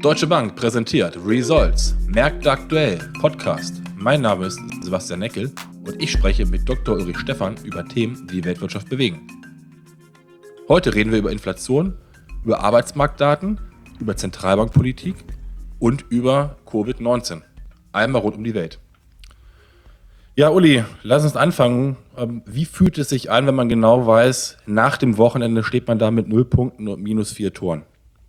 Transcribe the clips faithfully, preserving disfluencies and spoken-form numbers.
Deutsche Bank präsentiert Results, Märkte aktuell, Podcast. Mein Name ist Sebastian Neckel und ich spreche mit Doktor Ulrich Stephan über Themen, die die Weltwirtschaft bewegen. Heute reden wir über Inflation, über Arbeitsmarktdaten, über Zentralbankpolitik und über Covid neunzehn. Einmal rund um die Welt. Ja, Uli, lass uns anfangen. Wie fühlt es sich an, wenn man genau weiß, nach dem Wochenende steht man da mit null Punkten und minus vier Toren?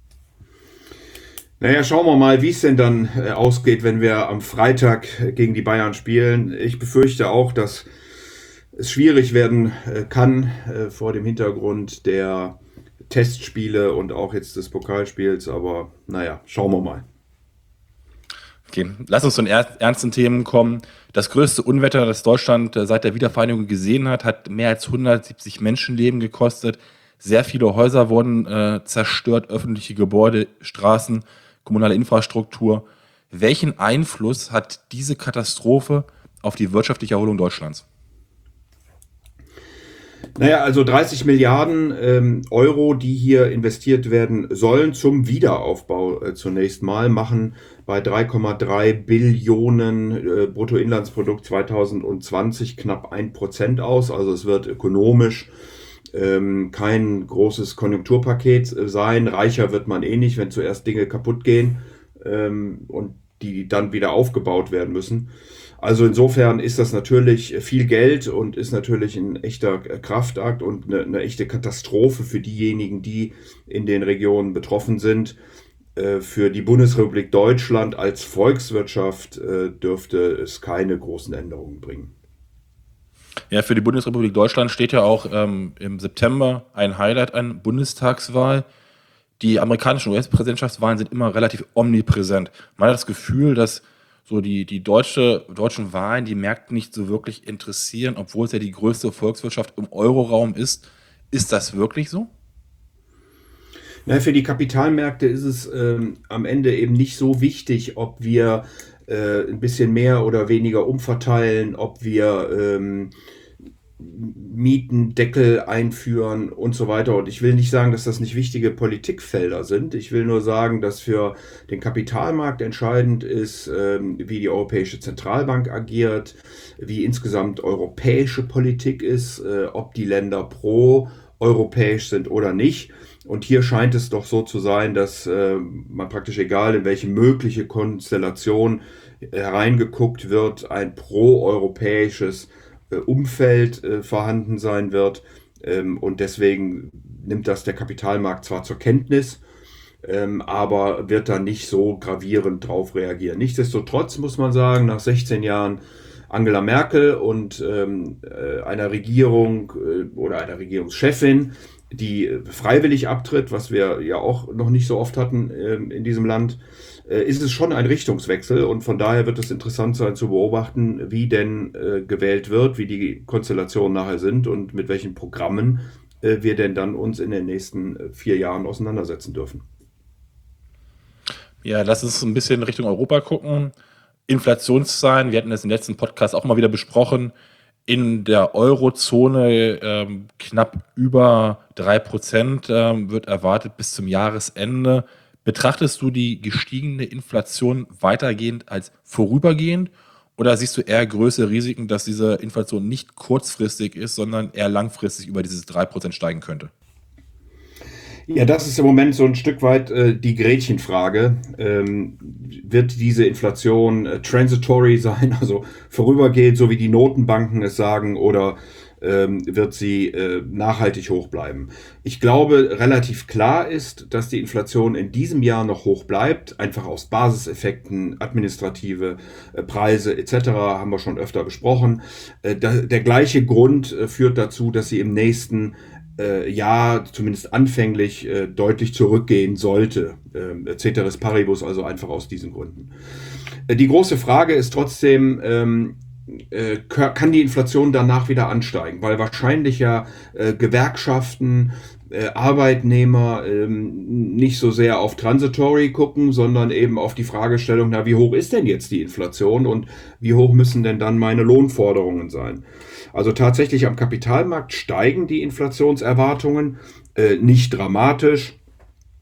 Naja, schauen wir mal, wie es denn dann äh, ausgeht, wenn wir am Freitag äh, gegen die Bayern spielen. Ich befürchte auch, dass es schwierig werden äh, kann äh, vor dem Hintergrund der Testspiele und auch jetzt des Pokalspiels. Aber naja, schauen wir mal. Okay, lass uns zu den er- ernsten Themen kommen. Das größte Unwetter, das Deutschland äh, seit der Wiedervereinigung gesehen hat, hat mehr als hundertsiebzig Menschenleben gekostet. Sehr viele Häuser wurden äh, zerstört, öffentliche Gebäude, Straßen, kommunale Infrastruktur. Welchen Einfluss hat diese Katastrophe auf die wirtschaftliche Erholung Deutschlands? Naja, also dreißig Milliarden ähm, Euro, die hier investiert werden sollen zum Wiederaufbau äh, zunächst mal, machen bei drei Komma drei Billionen äh, Bruttoinlandsprodukt zweitausendzwanzig knapp ein Prozent aus. Also es wird ökonomisch ähm, kein großes Konjunkturpaket äh, sein. Reicher wird man eh nicht, wenn zuerst Dinge kaputt gehen ähm, und die dann wieder aufgebaut werden müssen. Also insofern ist das natürlich viel Geld und ist natürlich ein echter Kraftakt und eine, eine echte Katastrophe für diejenigen, die in den Regionen betroffen sind. Äh, Für die Bundesrepublik Deutschland als Volkswirtschaft äh, dürfte es keine großen Änderungen bringen. Ja, für die Bundesrepublik Deutschland steht ja auch ähm, im September ein Highlight an, Bundestagswahl. Die amerikanischen U S-Präsidentschaftswahlen sind immer relativ omnipräsent. Man hat das Gefühl, dass so die, die deutsche, deutschen Wahlen die Märkte nicht so wirklich interessieren, obwohl es ja die größte Volkswirtschaft im Euroraum ist. Ist das wirklich so? Na, für die Kapitalmärkte ist es ähm, am Ende eben nicht so wichtig, ob wir äh, ein bisschen mehr oder weniger umverteilen, ob wir ähm, Mietendeckel einführen und so weiter. Und ich will nicht sagen, dass das nicht wichtige Politikfelder sind. Ich will nur sagen, dass für den Kapitalmarkt entscheidend ist, ähm, wie die Europäische Zentralbank agiert, wie insgesamt europäische Politik ist, äh, ob die Länder pro-europäisch sind oder nicht. Und hier scheint es doch so zu sein, dass äh, man praktisch, egal in welche mögliche Konstellation äh, hereingeguckt wird, ein pro-europäisches äh, Umfeld äh, vorhanden sein wird. Ähm, und deswegen nimmt das der Kapitalmarkt zwar zur Kenntnis, ähm, aber wird da nicht so gravierend drauf reagieren. Nichtsdestotrotz muss man sagen, nach sechzehn Jahren Angela Merkel und ähm, äh, einer Regierung äh, oder einer Regierungschefin, die äh, freiwillig abtritt, was wir ja auch noch nicht so oft hatten ähm, in diesem Land, äh, ist es schon ein Richtungswechsel. Und von daher wird es interessant sein zu beobachten, wie denn äh, gewählt wird, wie die Konstellationen nachher sind und mit welchen Programmen äh, wir denn dann uns in den nächsten äh, vier Jahren auseinandersetzen dürfen. Ja, lass uns ein bisschen Richtung Europa gucken. Inflationszahlen, wir hatten das im letzten Podcast auch mal wieder besprochen, in der Eurozone ähm, knapp über drei Prozent ähm, wird erwartet bis zum Jahresende. Betrachtest du die gestiegene Inflation weitergehend als vorübergehend oder siehst du eher größere Risiken, dass diese Inflation nicht kurzfristig ist, sondern eher langfristig über dieses drei Prozent steigen könnte? Ja, das ist im Moment so ein Stück weit äh, die Gretchenfrage. Ähm, wird diese Inflation äh, transitory sein, also vorübergehend, so wie die Notenbanken es sagen, oder ähm, wird sie äh, nachhaltig hoch bleiben? Ich glaube, relativ klar ist, dass die Inflation in diesem Jahr noch hoch bleibt, einfach aus Basiseffekten, administrative äh, Preise et cetera haben wir schon öfter besprochen. Äh, da, der gleiche Grund äh, führt dazu, dass sie im nächsten äh, ja, zumindest anfänglich äh, deutlich zurückgehen sollte. Äh, Ceteris paribus, also einfach aus diesen Gründen. Äh, die große Frage ist trotzdem, ähm, äh, kann die Inflation danach wieder ansteigen? Weil wahrscheinlich ja äh, Gewerkschaften, äh, Arbeitnehmer ähm, nicht so sehr auf Transitory gucken, sondern eben auf die Fragestellung, na, wie hoch ist denn jetzt die Inflation und wie hoch müssen denn dann meine Lohnforderungen sein? Also tatsächlich am Kapitalmarkt steigen die Inflationserwartungen, äh, nicht dramatisch.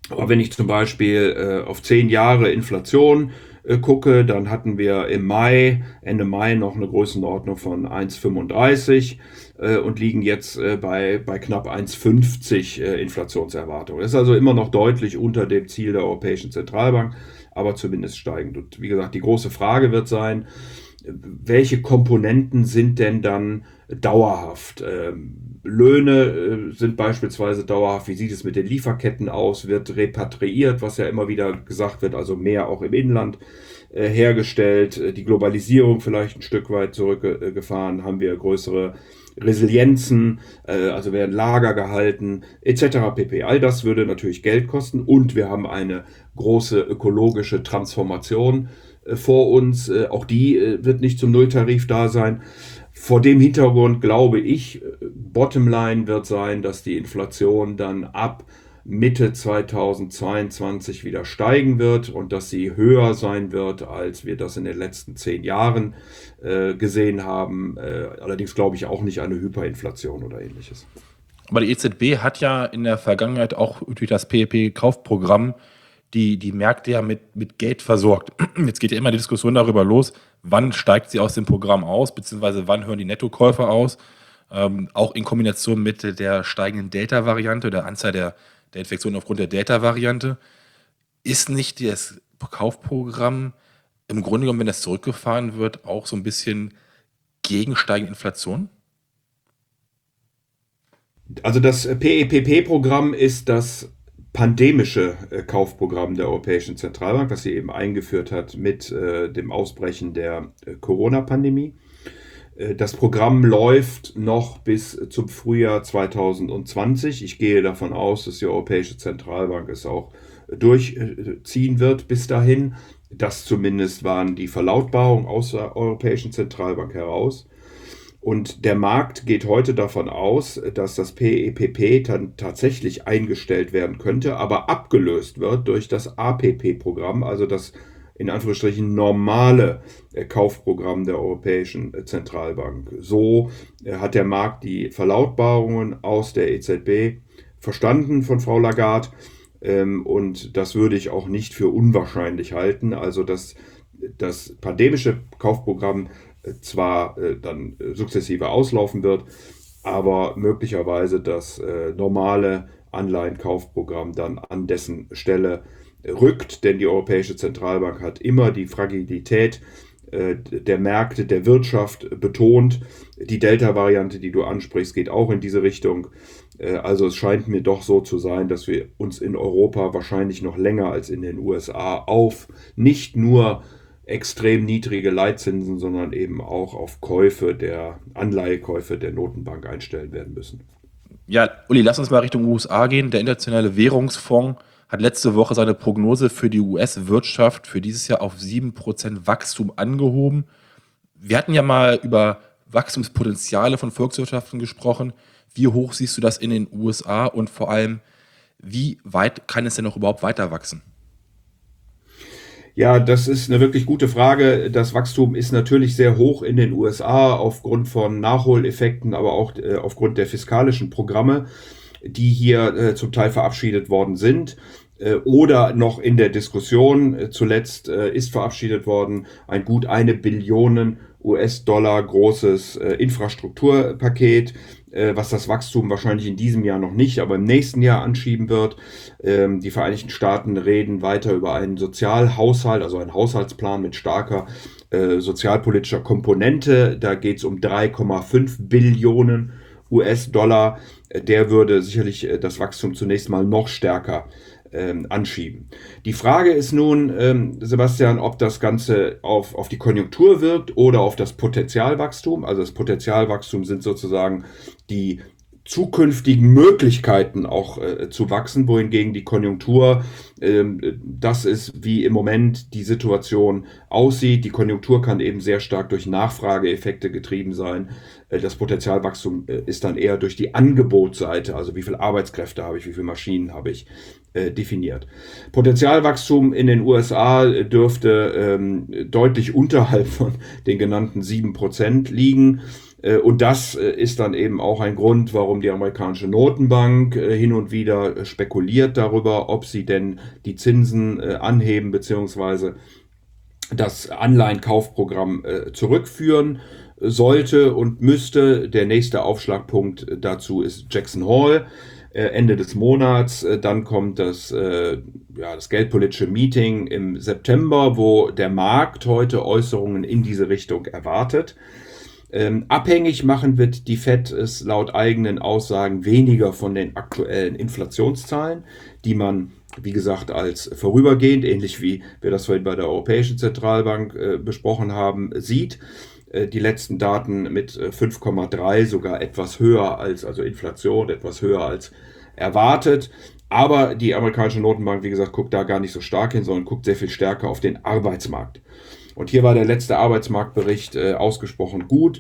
Aber wenn ich zum Beispiel äh, auf zehn Jahre Inflation äh, gucke, dann hatten wir im Mai, Ende Mai noch eine Größenordnung von eins Komma fünfunddreißig äh, und liegen jetzt äh, bei, bei knapp eins Komma fünfzig äh, Inflationserwartung. Das ist also immer noch deutlich unter dem Ziel der Europäischen Zentralbank, aber zumindest steigend. Und wie gesagt, die große Frage wird sein, welche Komponenten sind denn dann dauerhaft? Ähm, Löhne äh, sind beispielsweise dauerhaft. Wie sieht es mit den Lieferketten aus? Wird repatriiert, was ja immer wieder gesagt wird, also mehr auch im Inland äh, hergestellt. Äh, die Globalisierung vielleicht ein Stück weit zurückgefahren. Haben wir größere Resilienzen, äh, also werden Lager gehalten, et cetera pp. All das würde natürlich Geld kosten und wir haben eine große ökologische Transformation vor uns. Auch die wird nicht zum Nulltarif da sein. Vor dem Hintergrund glaube ich, Bottomline wird sein, dass die Inflation dann ab Mitte zweitausendzweiundzwanzig wieder steigen wird und dass sie höher sein wird, als wir das in den letzten zehn Jahren äh, gesehen haben. Äh, allerdings glaube ich auch nicht an eine Hyperinflation oder ähnliches. Aber die E Z B hat ja in der Vergangenheit auch durch das P E P-Kaufprogramm die, die Märkte ja mit, mit Geld versorgt. Jetzt geht ja immer die Diskussion darüber los, wann steigt sie aus dem Programm aus, beziehungsweise wann hören die Nettokäufer aus. Ähm, auch in Kombination mit der steigenden Delta-Variante, der Anzahl der, der Infektionen aufgrund der Delta-Variante. Ist nicht das Kaufprogramm im Grunde genommen, wenn das zurückgefahren wird, auch so ein bisschen gegen steigende Inflation? Also das P E P P-Programm ist das pandemische äh, Kaufprogramm der Europäischen Zentralbank, das sie eben eingeführt hat mit äh, dem Ausbrechen der äh, Corona-Pandemie. Äh, das Programm läuft noch bis zum Frühjahr zweitausendzwanzig. Ich gehe davon aus, dass die Europäische Zentralbank es auch durchziehen wird bis dahin. Das zumindest waren die Verlautbarungen aus der Europäischen Zentralbank heraus. Und der Markt geht heute davon aus, dass das P E P P dann tatsächlich eingestellt werden könnte, aber abgelöst wird durch das A P P-Programm, also das in Anführungsstrichen normale Kaufprogramm der Europäischen Zentralbank. So hat der Markt die Verlautbarungen aus der E Z B verstanden von Frau Lagarde. Und das würde ich auch nicht für unwahrscheinlich halten. Also dass das pandemische Kaufprogramm zwar äh, dann äh, sukzessive auslaufen wird, aber möglicherweise das äh, normale Anleihenkaufprogramm dann an dessen Stelle äh, rückt, denn die Europäische Zentralbank hat immer die Fragilität äh, der Märkte, der Wirtschaft betont. Die Delta-Variante, die du ansprichst, geht auch in diese Richtung. Äh, also es scheint mir doch so zu sein, dass wir uns in Europa wahrscheinlich noch länger als in den U S A auf nicht nur extrem niedrige Leitzinsen, sondern eben auch auf Käufe der Anleihekäufe der Notenbank einstellen werden müssen. Ja, Uli, lass uns mal Richtung U S A gehen. Der Internationale Währungsfonds hat letzte Woche seine Prognose für die U S-Wirtschaft für dieses Jahr auf sieben Prozent Wachstum angehoben. Wir hatten ja mal über Wachstumspotenziale von Volkswirtschaften gesprochen. Wie hoch siehst du das in den U S A und vor allem, wie weit kann es denn noch überhaupt weiter wachsen? Ja, das ist eine wirklich gute Frage. Das Wachstum ist natürlich sehr hoch in den U S A aufgrund von Nachholeffekten, aber auch äh, aufgrund der fiskalischen Programme, die hier äh, zum Teil verabschiedet worden sind äh, oder noch in der Diskussion. Äh, zuletzt äh, ist verabschiedet worden ein gut eine Billion U S-Dollar großes äh, Infrastrukturpaket, äh, was das Wachstum wahrscheinlich in diesem Jahr noch nicht, aber im nächsten Jahr anschieben wird. Ähm, die Vereinigten Staaten reden weiter über einen Sozialhaushalt, also einen Haushaltsplan mit starker äh, sozialpolitischer Komponente. Da geht es um drei Komma fünf Billionen U S-Dollar. Der würde sicherlich äh, das Wachstum zunächst mal noch stärker Ähm, anschieben. Die Frage ist nun, ähm, Sebastian, ob das Ganze auf, auf die Konjunktur wirkt oder auf das Potentialwachstum. Also das Potentialwachstum sind sozusagen die zukünftigen Möglichkeiten auch äh, zu wachsen, wohingegen die Konjunktur, ähm, das ist, wie im Moment die Situation aussieht. Die Konjunktur kann eben sehr stark durch Nachfrageeffekte getrieben sein. Äh, das Potenzialwachstum äh, ist dann eher durch die Angebotsseite, also wie viele Arbeitskräfte habe ich, wie viele Maschinen habe ich, äh, definiert. Potenzialwachstum in den U S A dürfte ähm, deutlich unterhalb von den genannten sieben Prozent liegen. Und das ist dann eben auch ein Grund, warum die amerikanische Notenbank hin und wieder spekuliert darüber, ob sie denn die Zinsen anheben bzw. das Anleihenkaufprogramm zurückführen sollte und müsste. Der nächste Aufschlagpunkt dazu ist Jackson Hole. Ende des Monats, dann kommt das, äh, ja, das geldpolitische Meeting im September, wo der Markt heute Äußerungen in diese Richtung erwartet. Ähm, abhängig machen wird die Fed es laut eigenen Aussagen weniger von den aktuellen Inflationszahlen, die man, wie gesagt, als vorübergehend, ähnlich wie wir das vorhin bei der Europäischen Zentralbank äh, besprochen haben, sieht. Die letzten Daten mit fünf Komma drei, sogar etwas höher als, also Inflation, etwas höher als erwartet. Aber die amerikanische Notenbank, wie gesagt, guckt da gar nicht so stark hin, sondern guckt sehr viel stärker auf den Arbeitsmarkt. Und hier war der letzte Arbeitsmarktbericht äh, ausgesprochen gut.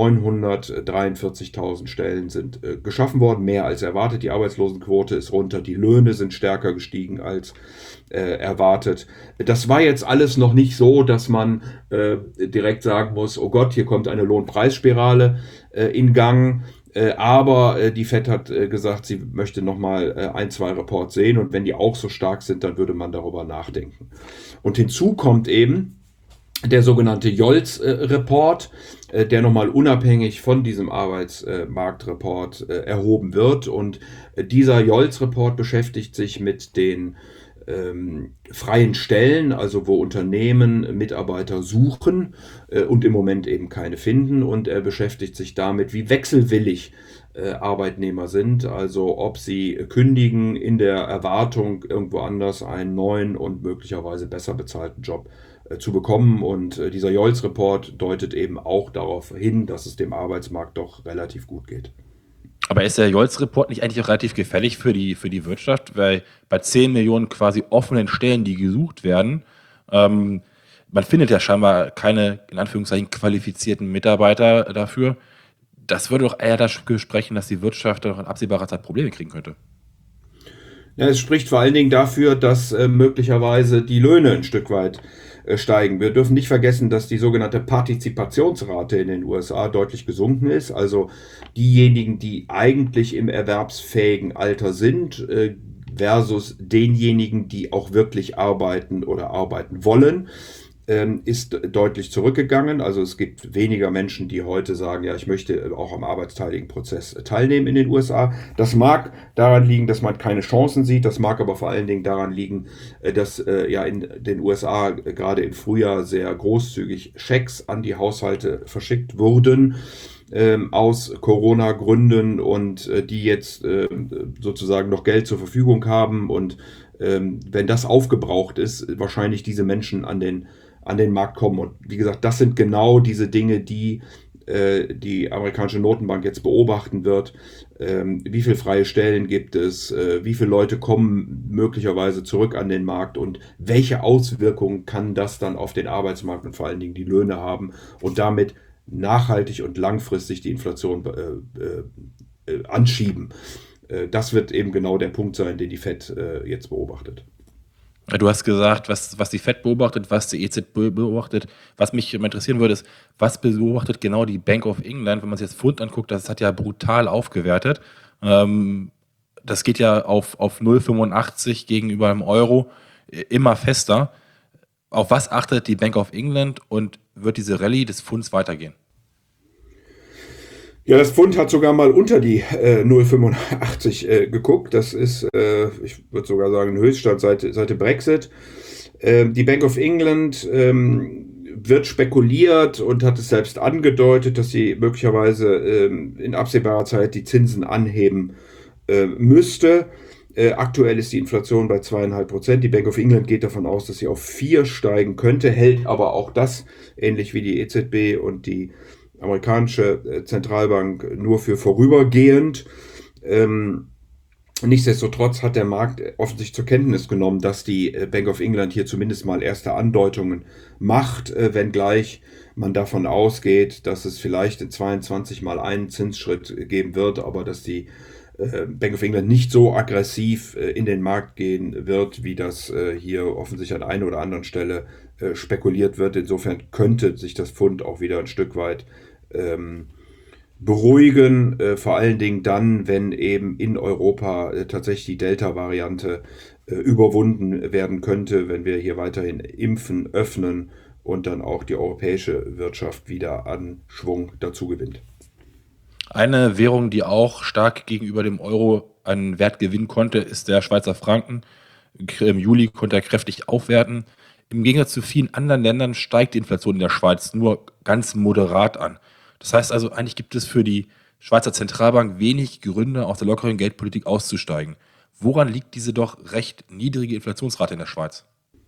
neunhundertdreiundvierzigtausend Stellen sind äh, geschaffen worden, mehr als erwartet. Die Arbeitslosenquote ist runter, die Löhne sind stärker gestiegen als äh, erwartet. Das war jetzt alles noch nicht so, dass man äh, direkt sagen muss, oh Gott, hier kommt eine Lohnpreisspirale äh, in Gang. Äh, aber äh, die Fed hat äh, gesagt, sie möchte nochmal äh, ein, zwei Reports sehen. Und wenn die auch so stark sind, dann würde man darüber nachdenken. Und hinzu kommt eben der sogenannte Jolts-Report, äh, der nochmal unabhängig von diesem Arbeitsmarktreport äh, erhoben wird. Und äh, dieser Jolts-Report beschäftigt sich mit den ähm, freien Stellen, also wo Unternehmen Mitarbeiter suchen äh, und im Moment eben keine finden. Und er beschäftigt sich damit, wie wechselwillig äh, Arbeitnehmer sind, also ob sie kündigen in der Erwartung, irgendwo anders einen neuen und möglicherweise besser bezahlten Job zu bekommen. Und äh, dieser Jolts-Report deutet eben auch darauf hin, dass es dem Arbeitsmarkt doch relativ gut geht. Aber ist der Jolts-Report nicht eigentlich auch relativ gefährlich für die, für die Wirtschaft? Weil bei zehn Millionen quasi offenen Stellen, die gesucht werden, ähm, man findet ja scheinbar keine, in Anführungszeichen, qualifizierten Mitarbeiter dafür. Das würde doch eher dafür sprechen, dass die Wirtschaft doch in absehbarer Zeit Probleme kriegen könnte. Ja, es spricht vor allen Dingen dafür, dass äh, möglicherweise die Löhne ein Stück weit äh, steigen. Wir dürfen nicht vergessen, dass die sogenannte Partizipationsrate in den U S A deutlich gesunken ist. Also diejenigen, die eigentlich im erwerbsfähigen Alter sind, äh, versus denjenigen, die auch wirklich arbeiten oder arbeiten wollen, ist deutlich zurückgegangen. Also es gibt weniger Menschen, die heute sagen, ja, ich möchte auch am arbeitsteiligen Prozess teilnehmen in den U S A. Das mag daran liegen, dass man keine Chancen sieht. Das mag aber vor allen Dingen daran liegen, dass äh, ja in den U S A gerade im Frühjahr sehr großzügig Schecks an die Haushalte verschickt wurden ähm, aus Corona-Gründen und äh, die jetzt äh, sozusagen noch Geld zur Verfügung haben und ähm, wenn das aufgebraucht ist, wahrscheinlich diese Menschen an den an den Markt kommen. Und wie gesagt, das sind genau diese Dinge, die äh, die amerikanische Notenbank jetzt beobachten wird. Ähm, wie viele freie Stellen gibt es? Äh, wie viele Leute kommen möglicherweise zurück an den Markt? Und welche Auswirkungen kann das dann auf den Arbeitsmarkt und vor allen Dingen die Löhne haben? Und damit nachhaltig und langfristig die Inflation äh, äh, anschieben. Äh, das wird eben genau der Punkt sein, den die Fed äh, jetzt beobachtet. Du hast gesagt, was, was die Fed beobachtet, was die E Z B beobachtet. Was mich interessieren würde, ist, was beobachtet genau die Bank of England, wenn man sich das Pfund anguckt, das hat ja brutal aufgewertet. Ähm, das geht ja auf, auf null Komma fünfundachtzig gegenüber dem Euro immer fester. Auf was achtet die Bank of England und wird diese Rallye des Pfunds weitergehen? Ja, das Pfund hat sogar mal unter die äh, null Komma fünfundachtzig äh, geguckt. Das ist, äh, ich würde sogar sagen, ein Höchststand seit, seit Brexit. Äh, die Bank of England ähm, wird spekuliert und hat es selbst angedeutet, dass sie möglicherweise äh, in absehbarer Zeit die Zinsen anheben äh, müsste. Äh, aktuell ist die Inflation bei zwei Komma fünf Prozent. Die Bank of England geht davon aus, dass sie auf vier steigen könnte, hält aber auch das, ähnlich wie die E Z B und die amerikanische Zentralbank, nur für vorübergehend. Ähm, nichtsdestotrotz hat der Markt offensichtlich zur Kenntnis genommen, dass die Bank of England hier zumindest mal erste Andeutungen macht, äh, wenngleich man davon ausgeht, dass es vielleicht in zweiundzwanzig mal einen Zinsschritt geben wird, aber dass die äh, Bank of England nicht so aggressiv äh, in den Markt gehen wird, wie das äh, hier offensichtlich an einer oder anderen Stelle äh, spekuliert wird. Insofern könnte sich das Pfund auch wieder ein Stück weit ähm, beruhigen, äh, vor allen Dingen dann, wenn eben in Europa äh, tatsächlich die Delta-Variante äh, überwunden werden könnte, wenn wir hier weiterhin impfen, öffnen und dann auch die europäische Wirtschaft wieder an Schwung dazu gewinnt. Eine Währung, die auch stark gegenüber dem Euro einen Wert gewinnen konnte, ist der Schweizer Franken. Im Juli konnte er kräftig aufwerten. Im Gegensatz zu vielen anderen Ländern steigt die Inflation in der Schweiz nur ganz moderat an. Das heißt also, eigentlich gibt es für die Schweizer Zentralbank wenig Gründe, aus der lockeren Geldpolitik auszusteigen. Woran liegt diese doch recht niedrige Inflationsrate in der Schweiz?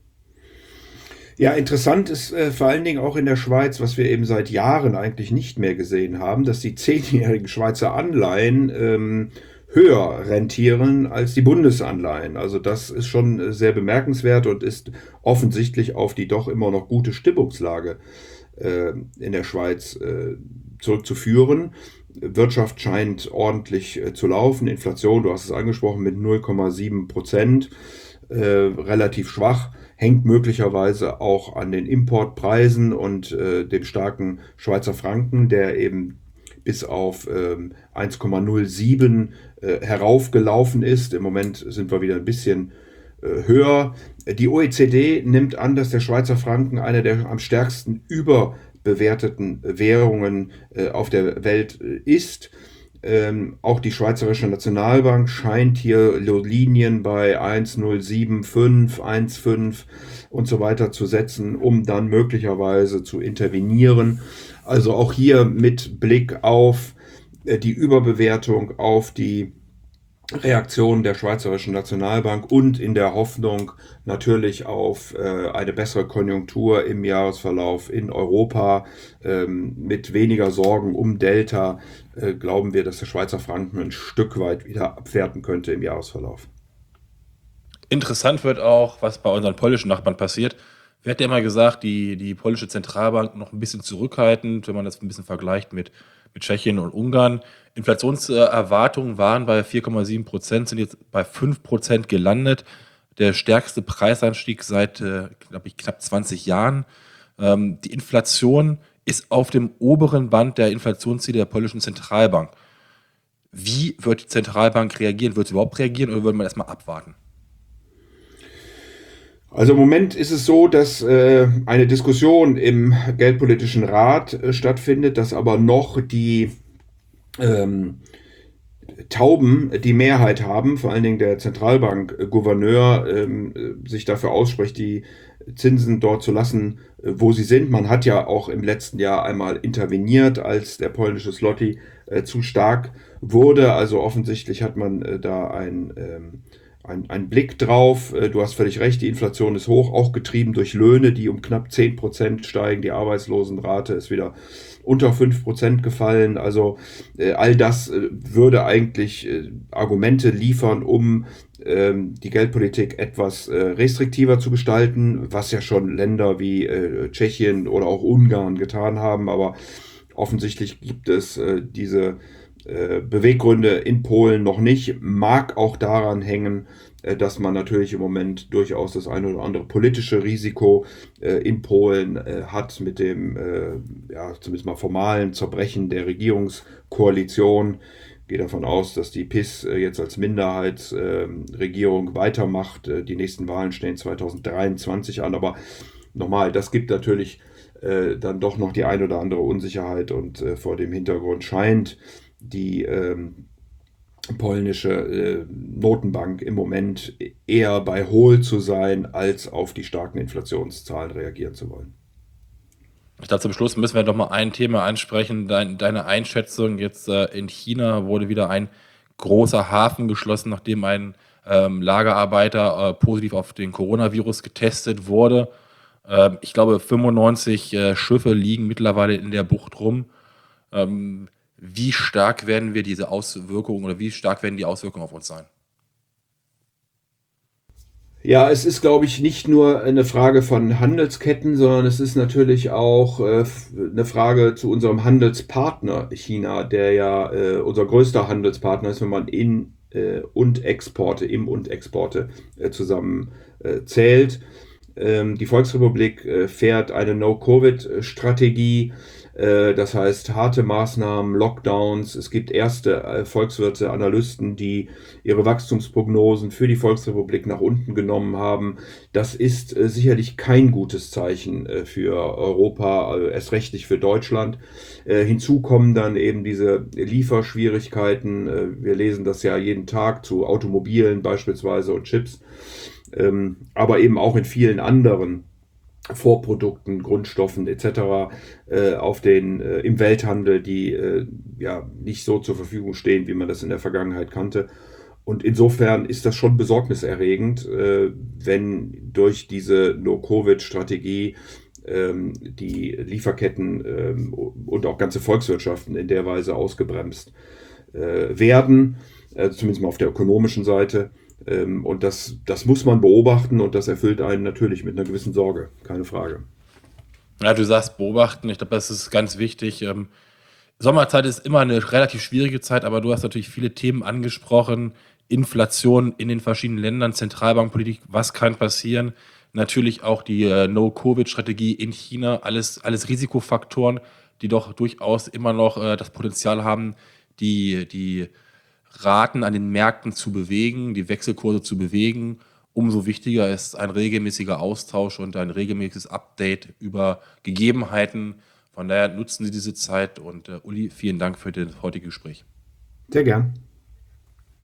Ja, interessant ist äh, vor allen Dingen auch in der Schweiz, was wir eben seit Jahren eigentlich nicht mehr gesehen haben, dass die zehnjährigen Schweizer Anleihen ähm, höher rentieren als die Bundesanleihen. Also das ist schon äh, sehr bemerkenswert und ist offensichtlich auf die doch immer noch gute Stimmungslage äh, in der Schweiz äh, zurückzuführen. Wirtschaft scheint ordentlich äh, zu laufen. Inflation, du hast es angesprochen, mit null Komma sieben Prozent, äh, relativ schwach. Hängt möglicherweise auch an den Importpreisen und äh, dem starken Schweizer Franken, der eben bis auf ähm, eins Komma null sieben äh, heraufgelaufen ist. Im Moment sind wir wieder ein bisschen äh, höher. Die O E C D nimmt an, dass der Schweizer Franken eine der am stärksten überbewerteten Währungen äh, auf der Welt äh, ist. Ähm, auch die Schweizerische Nationalbank scheint hier Linien bei eins Komma null sieben fünf, eins Komma fünf und so weiter zu setzen, um dann möglicherweise zu intervenieren. Also auch hier mit Blick auf äh, die Überbewertung, auf die Reaktion der Schweizerischen Nationalbank und in der Hoffnung natürlich auf äh, eine bessere Konjunktur im Jahresverlauf in Europa ähm, mit weniger Sorgen um Delta, äh, glauben wir, dass der Schweizer Franken ein Stück weit wieder abwerten könnte im Jahresverlauf. Interessant wird auch, was bei unseren polnischen Nachbarn passiert. Wir hatten ja immer gesagt, die, die polnische Zentralbank noch ein bisschen zurückhaltend, wenn man das ein bisschen vergleicht mit, mit Tschechien und Ungarn. Inflationserwartungen waren bei vier Komma sieben Prozent, sind jetzt bei fünf Prozent gelandet. Der stärkste Preisanstieg seit, äh, glaube ich, knapp zwanzig Jahren. Ähm, die Inflation ist auf dem oberen Band der Inflationsziele der polnischen Zentralbank. Wie wird die Zentralbank reagieren? Wird sie überhaupt reagieren oder würde man erstmal abwarten? Also im Moment ist es so, dass äh, eine Diskussion im Geldpolitischen Rat äh, stattfindet, dass aber noch die ähm, Tauben die Mehrheit haben, vor allen Dingen der Zentralbankgouverneur ähm, sich dafür ausspricht, die Zinsen dort zu lassen, äh, wo sie sind. Man hat ja auch im letzten Jahr einmal interveniert, als der polnische Zloty äh, zu stark wurde. Also offensichtlich hat man äh, da ein... Ähm, Ein, ein Blick drauf. Du hast völlig recht, die Inflation ist hoch, auch getrieben durch Löhne, die um knapp zehn Prozent steigen. Die Arbeitslosenrate ist wieder unter fünf Prozent gefallen. Also äh, all das äh, würde eigentlich äh, Argumente liefern, um ähm, die Geldpolitik etwas äh, restriktiver zu gestalten, was ja schon Länder wie äh, Tschechien oder auch Ungarn getan haben. Aber offensichtlich gibt es äh, diese Beweggründe in Polen noch nicht, mag auch daran hängen, dass man natürlich im Moment durchaus das eine oder andere politische Risiko in Polen hat mit dem, ja, zumindest mal formalen Zerbrechen der Regierungskoalition. Ich gehe davon aus, dass die P I S jetzt als Minderheitsregierung weitermacht. Die nächsten Wahlen stehen zweitausenddreiundzwanzig an, aber nochmal, das gibt natürlich dann doch noch die eine oder andere Unsicherheit und vor dem Hintergrund scheint die ähm, polnische äh, Notenbank im Moment eher bei Hohl zu sein, als auf die starken Inflationszahlen reagieren zu wollen. Ich glaube, zum Schluss müssen wir noch mal ein Thema ansprechen. Dein, deine Einschätzung jetzt äh, in China wurde wieder ein großer Hafen geschlossen, nachdem ein ähm, Lagerarbeiter äh, positiv auf den Coronavirus getestet wurde. Ähm, ich glaube, fünfundneunzig äh, Schiffe liegen mittlerweile in der Bucht rum. Ähm, Wie stark werden wir diese Auswirkungen oder wie stark werden die Auswirkungen auf uns sein? Ja, es ist, glaube ich, nicht nur eine Frage von Handelsketten, sondern es ist natürlich auch äh, eine Frage zu unserem Handelspartner China, der ja äh, unser größter Handelspartner ist, wenn man In- äh, und Exporte, Im- und Exporte äh, zusammen äh, zählt. Ähm, die Volksrepublik äh, fährt eine No-Covid-Strategie. Äh, das heißt, harte Maßnahmen, Lockdowns. Es gibt erste äh, Volkswirte, Analysten, die ihre Wachstumsprognosen für die Volksrepublik nach unten genommen haben. Das ist äh, sicherlich kein gutes Zeichen äh, für Europa, äh, erst recht nicht für Deutschland. Äh, hinzu kommen dann eben diese Lieferschwierigkeiten. Äh, wir lesen das ja jeden Tag zu Automobilen beispielsweise und Chips, ähm, aber eben auch in vielen anderen Vorprodukten, Grundstoffen et cetera äh, auf den äh, im Welthandel, die äh, ja nicht so zur Verfügung stehen, wie man das in der Vergangenheit kannte. Und insofern ist das schon besorgniserregend, äh, wenn durch diese No-Covid-Strategie ähm, die Lieferketten ähm, und auch ganze Volkswirtschaften in der Weise ausgebremst äh, werden, äh, zumindest mal auf der ökonomischen Seite. Ähm, und das, das muss man beobachten und das erfüllt einen natürlich mit einer gewissen Sorge, keine Frage. Ja, du sagst beobachten, ich glaube, das ist ganz wichtig. Ähm, Sommerzeit ist immer eine relativ schwierige Zeit, aber du hast natürlich viele Themen angesprochen. Inflation in den verschiedenen Ländern, Zentralbankpolitik, was kann passieren? Natürlich auch die äh, No-Covid-Strategie in China, alles, alles Risikofaktoren, die doch durchaus immer noch äh, das Potenzial haben, die, die Raten an den Märkten zu bewegen, die Wechselkurse zu bewegen. Umso wichtiger ist ein regelmäßiger Austausch und ein regelmäßiges Update über Gegebenheiten. Von daher nutzen Sie diese Zeit und äh, Uli, vielen Dank für das heutige Gespräch. Sehr gern.